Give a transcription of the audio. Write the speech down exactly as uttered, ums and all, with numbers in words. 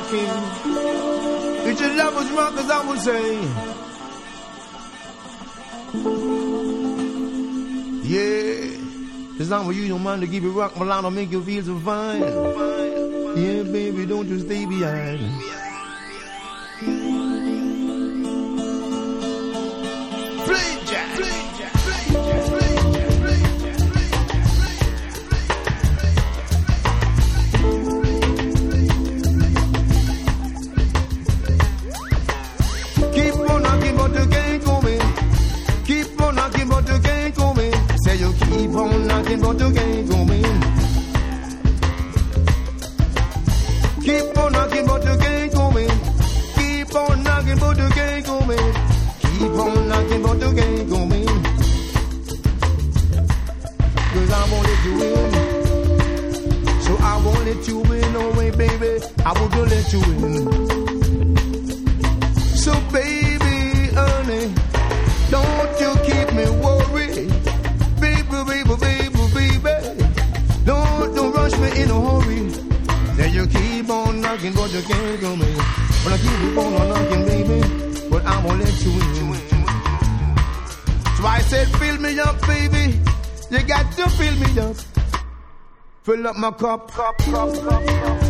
knocking. It's your lover's rock, as I would say. Yeah, as long as you don't mind to give it rock, Milano make you feel so fine. Yeah, baby, don't you stay behind. Play jazz. Play jazz. Play jazz. Play jazz. Play jazz. Keep on knocking, but you can't come in. Keep on knocking, but you can't come in. Say you keep on knocking, but you can't come in. Keep on knocking, but you can't come in. Keep on knocking, but you can't come in. Keep on knocking, but you can't come in. Cause I won't let you in. So I won't let you in, no way, baby. I won't let you in. So baby, honey, don't you keep me worried. Baby, baby, baby, baby. Don't, don't rush me in a hurry. Then you keep on knocking, but you can't come in. But I keep on knocking, baby, but I won't let you in. So I said, fill me up, baby. You got to fill me up. Fill up my cup, cup, cup, cup, cup.